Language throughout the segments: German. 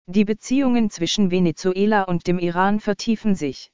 Die Beziehungen zwischen Venezuela und dem Iran vertiefen sich.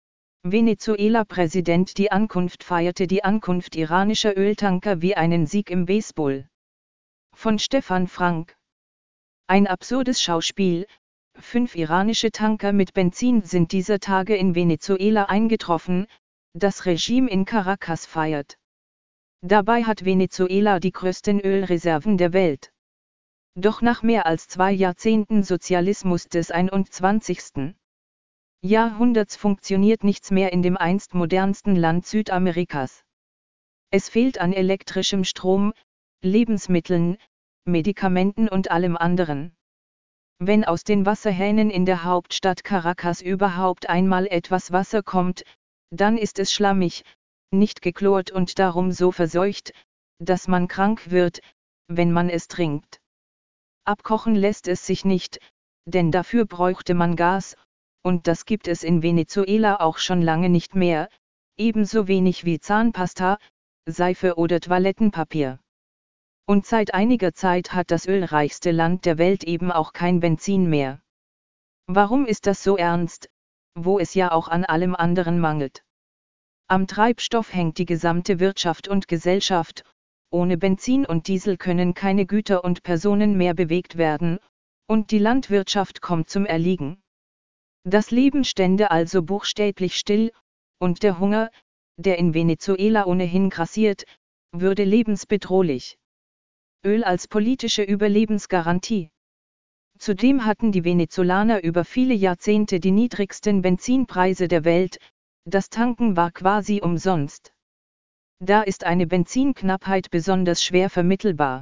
Venezuela-Präsident Die Ankunft feierte die Ankunft iranischer Öltanker wie einen Sieg im Baseball. Von Stefan Frank. Ein absurdes Schauspiel. 5 iranische Tanker mit Benzin sind dieser Tage in Venezuela eingetroffen, das Regime in Caracas feiert. Dabei hat Venezuela die größten Ölreserven der Welt. Doch nach mehr als 2 Jahrzehnten Sozialismus des 21. Jahrhunderts funktioniert nichts mehr in dem einst modernsten Land Südamerikas. Es fehlt an elektrischem Strom, Lebensmitteln, Medikamenten und allem anderen. Wenn aus den Wasserhähnen in der Hauptstadt Caracas überhaupt einmal etwas Wasser kommt, dann ist es schlammig, nicht geklort und darum so verseucht, dass man krank wird, wenn man es trinkt. Abkochen lässt es sich nicht, denn dafür bräuchte man Gas, und das gibt es in Venezuela auch schon lange nicht mehr, ebenso wenig wie Zahnpasta, Seife oder Toilettenpapier. Und seit einiger Zeit hat das ölreichste Land der Welt eben auch kein Benzin mehr. Warum ist das so ernst, wo es ja auch an allem anderen mangelt? Am Treibstoff hängt die gesamte Wirtschaft und Gesellschaft, ohne Benzin und Diesel können keine Güter und Personen mehr bewegt werden, und die Landwirtschaft kommt zum Erliegen. Das Leben stände also buchstäblich still, und der Hunger, der in Venezuela ohnehin grassiert, würde lebensbedrohlich. Öl als politische Überlebensgarantie. Zudem hatten die Venezolaner über viele Jahrzehnte die niedrigsten Benzinpreise der Welt, das Tanken war quasi umsonst. Da ist eine Benzinknappheit besonders schwer vermittelbar.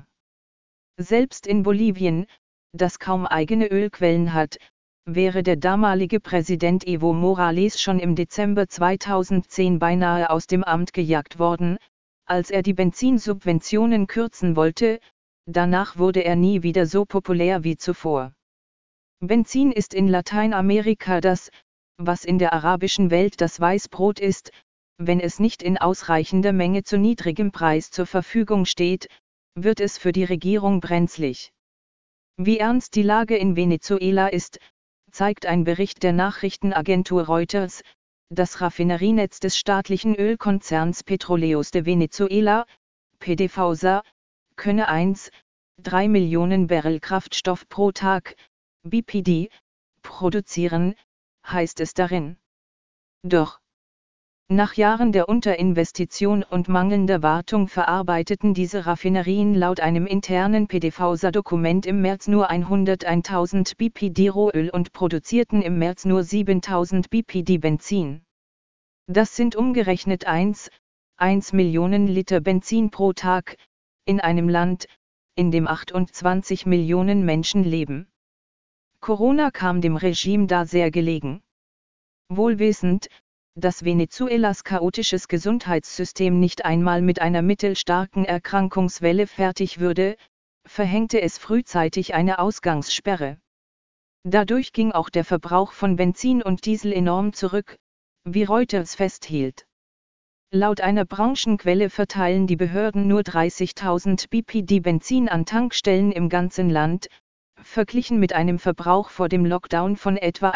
Selbst in Bolivien, das kaum eigene Ölquellen hat, wäre der damalige Präsident Evo Morales schon im Dezember 2010 beinahe aus dem Amt gejagt worden, als er die Benzinsubventionen kürzen wollte, danach wurde er nie wieder so populär wie zuvor. Benzin ist in Lateinamerika das, was in der arabischen Welt das Weißbrot ist, wenn es nicht in ausreichender Menge zu niedrigem Preis zur Verfügung steht, wird es für die Regierung brenzlig. Wie ernst die Lage in Venezuela ist, zeigt ein Bericht der Nachrichtenagentur Reuters. Das Raffinerienetz des staatlichen Ölkonzerns Petróleos de Venezuela, PDVSA, könne 1,3 Millionen Barrel Kraftstoff pro Tag, BPD, produzieren, heißt es darin. Doch nach Jahren der Unterinvestition und mangelnder Wartung verarbeiteten diese Raffinerien laut einem internen PDVSA-Dokument im März nur 101.000 BPD Rohöl und produzierten im März nur 7.000 BPD Benzin. Das sind umgerechnet 1 Millionen Liter Benzin pro Tag, in einem Land, in dem 28 Millionen Menschen leben. Corona kam dem Regime da sehr gelegen. Wohl wissend, dass Venezuelas chaotisches Gesundheitssystem nicht einmal mit einer mittelstarken Erkrankungswelle fertig würde, verhängte es frühzeitig eine Ausgangssperre. Dadurch ging auch der Verbrauch von Benzin und Diesel enorm zurück, wie Reuters festhielt. Laut einer Branchenquelle verteilen die Behörden nur 30.000 BPD Benzin an Tankstellen im ganzen Land, verglichen mit einem Verbrauch vor dem Lockdown von etwa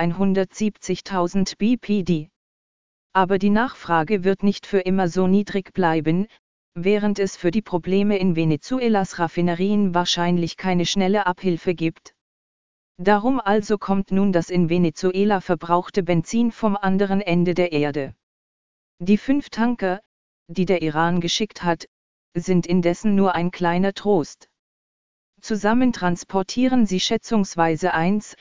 170.000 BPD. Aber die Nachfrage wird nicht für immer so niedrig bleiben, während es für die Probleme in Venezuelas Raffinerien wahrscheinlich keine schnelle Abhilfe gibt. Darum also kommt nun das in Venezuela verbrauchte Benzin vom anderen Ende der Erde. Die 5 Tanker, die der Iran geschickt hat, sind indessen nur ein kleiner Trost. Zusammen transportieren sie schätzungsweise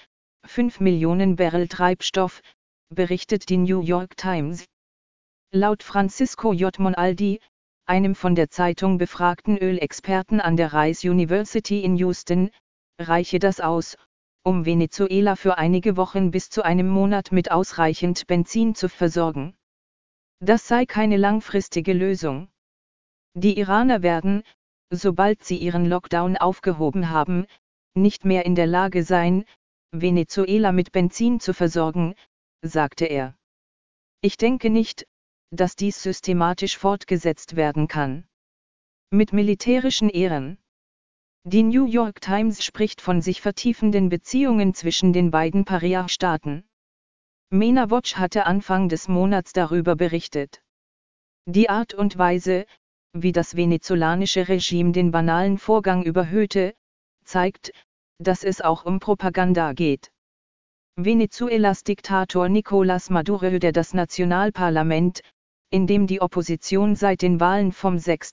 1,5 Millionen Barrel Treibstoff, berichtet die New York Times. Laut Francisco J. Monaldi, einem von der Zeitung befragten Ölexperten an der Rice University in Houston, reiche das aus, um Venezuela für einige Wochen bis zu einem Monat mit ausreichend Benzin zu versorgen. Das sei keine langfristige Lösung. Die Iraner werden, sobald sie ihren Lockdown aufgehoben haben, nicht mehr in der Lage sein, Venezuela mit Benzin zu versorgen, sagte er. Ich denke nicht, dass dies systematisch fortgesetzt werden kann. Mit militärischen Ehren. Die New York Times spricht von sich vertiefenden Beziehungen zwischen den beiden Paria-Staaten. MENA Watch hatte Anfang des Monats darüber berichtet. Die Art und Weise, wie das venezolanische Regime den banalen Vorgang überhöhte, zeigt, dass es auch um Propaganda geht. Venezuelas Diktator Nicolás Maduro, der das Nationalparlament, in dem die Opposition seit den Wahlen vom 6.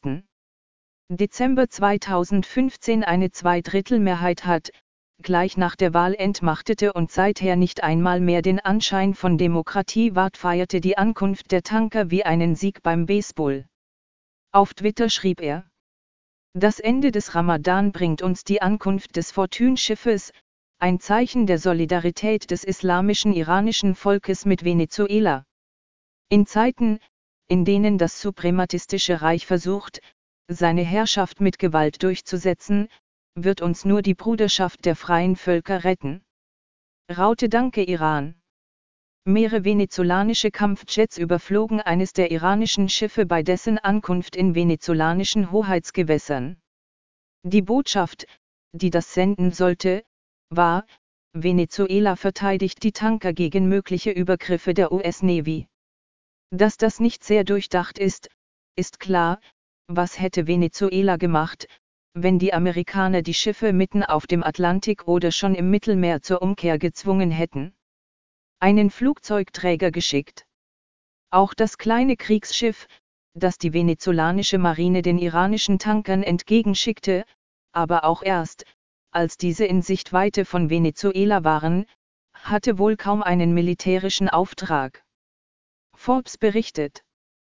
Dezember 2015 eine Zweidrittelmehrheit hat, gleich nach der Wahl entmachtete und seither nicht einmal mehr den Anschein von Demokratie wahrt, feierte die Ankunft der Tanker wie einen Sieg beim Baseball. Auf Twitter schrieb er: Das Ende des Ramadan bringt uns die Ankunft des Fortune-Schiffes, ein Zeichen der Solidarität des islamischen iranischen Volkes mit Venezuela. In Zeiten, in denen das suprematistische Reich versucht, seine Herrschaft mit Gewalt durchzusetzen, wird uns nur die Bruderschaft der freien Völker retten. Raute danke Iran. Mehrere venezolanische Kampfjets überflogen eines der iranischen Schiffe bei dessen Ankunft in venezolanischen Hoheitsgewässern. Die Botschaft, die das senden sollte, war: Venezuela verteidigt die Tanker gegen mögliche Übergriffe der US Navy. Dass das nicht sehr durchdacht ist, ist klar. Was hätte Venezuela gemacht, wenn die Amerikaner die Schiffe mitten auf dem Atlantik oder schon im Mittelmeer zur Umkehr gezwungen hätten? Einen Flugzeugträger geschickt. Auch das kleine Kriegsschiff, das die venezolanische Marine den iranischen Tankern entgegenschickte, aber auch erst, als diese in Sichtweite von Venezuela waren, hatte wohl kaum einen militärischen Auftrag. Forbes berichtet: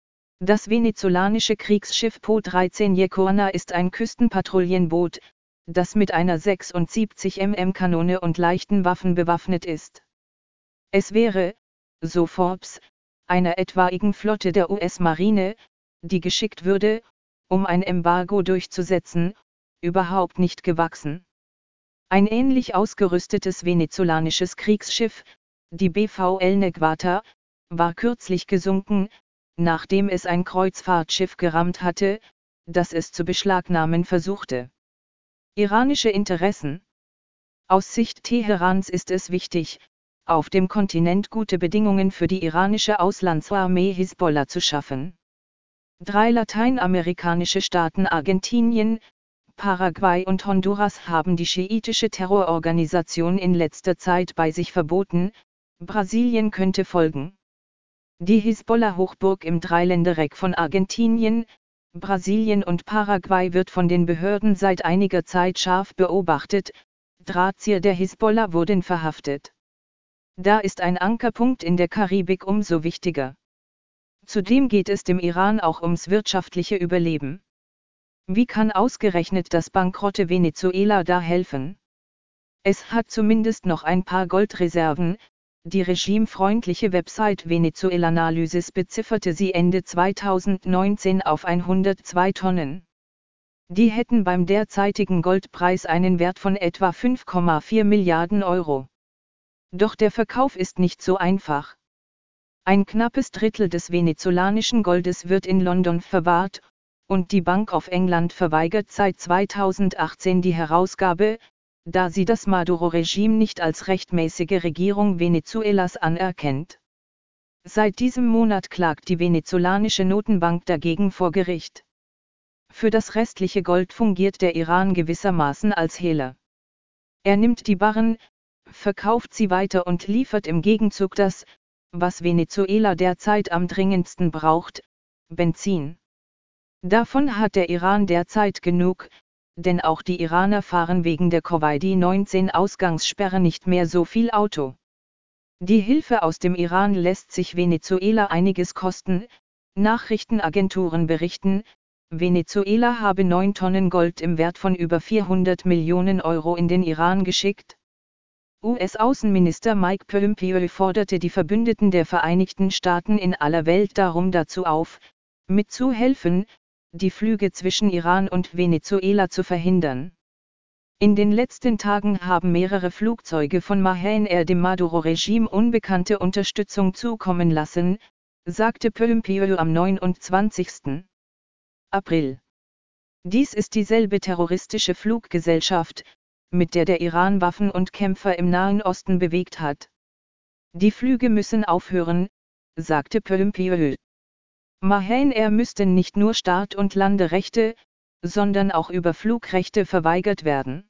Das venezolanische Kriegsschiff Po 13 Yecorna ist ein Küstenpatrouillenboot, das mit einer 76 mm Kanone und leichten Waffen bewaffnet ist. Es wäre, so Forbes, einer etwaigen Flotte der US-Marine, die geschickt würde, um ein Embargo durchzusetzen, überhaupt nicht gewachsen. Ein ähnlich ausgerüstetes venezolanisches Kriegsschiff, die BV El Neguata, war kürzlich gesunken, nachdem es ein Kreuzfahrtschiff gerammt hatte, das es zu beschlagnahmen versuchte. Iranische Interessen. Aus Sicht Teherans ist es wichtig, auf dem Kontinent gute Bedingungen für die iranische Auslandsarmee Hisbollah zu schaffen. 3 lateinamerikanische Staaten Argentinien, Paraguay und Honduras haben die schiitische Terrororganisation in letzter Zeit bei sich verboten, Brasilien könnte folgen. Die Hisbollah-Hochburg im Dreiländereck von Argentinien, Brasilien und Paraguay wird von den Behörden seit einiger Zeit scharf beobachtet, Drahtzieher der Hisbollah wurden verhaftet. Da ist ein Ankerpunkt in der Karibik umso wichtiger. Zudem geht es dem Iran auch ums wirtschaftliche Überleben. Wie kann ausgerechnet das bankrotte Venezuela da helfen? Es hat zumindest noch ein paar Goldreserven. Die regimefreundliche Website Venezuelanalysis bezifferte sie Ende 2019 auf 102 Tonnen. Die hätten beim derzeitigen Goldpreis einen Wert von etwa 5,4 Milliarden Euro. Doch der Verkauf ist nicht so einfach. Ein knappes Drittel des venezolanischen Goldes wird in London verwahrt, und die Bank of England verweigert seit 2018 die Herausgabe, da sie das Maduro-Regime nicht als rechtmäßige Regierung Venezuelas anerkennt. Seit diesem Monat klagt die venezolanische Notenbank dagegen vor Gericht. Für das restliche Gold fungiert der Iran gewissermaßen als Hehler. Er nimmt die Barren, verkauft sie weiter und liefert im Gegenzug das, was Venezuela derzeit am dringendsten braucht: Benzin. Davon hat der Iran derzeit genug, denn auch die Iraner fahren wegen der Covid-19-Ausgangssperre nicht mehr so viel Auto. Die Hilfe aus dem Iran lässt sich Venezuela einiges kosten. Nachrichtenagenturen berichten, Venezuela habe 9 Tonnen Gold im Wert von über 400 Millionen Euro in den Iran geschickt. US-Außenminister Mike Pompeo forderte die Verbündeten der Vereinigten Staaten in aller Welt darum dazu auf, mitzuhelfen, die Flüge zwischen Iran und Venezuela zu verhindern. In den letzten Tagen haben mehrere Flugzeuge von Mahan Air dem Maduro-Regime unbekannte Unterstützung zukommen lassen, sagte Pompeo am 29. April. Dies ist dieselbe terroristische Fluggesellschaft, mit der der Iran Waffen und Kämpfer im Nahen Osten bewegt hat. Die Flüge müssen aufhören, sagte Pompeo. Mahan Air müssten nicht nur Start- und Landerechte, sondern auch Überflugrechte verweigert werden.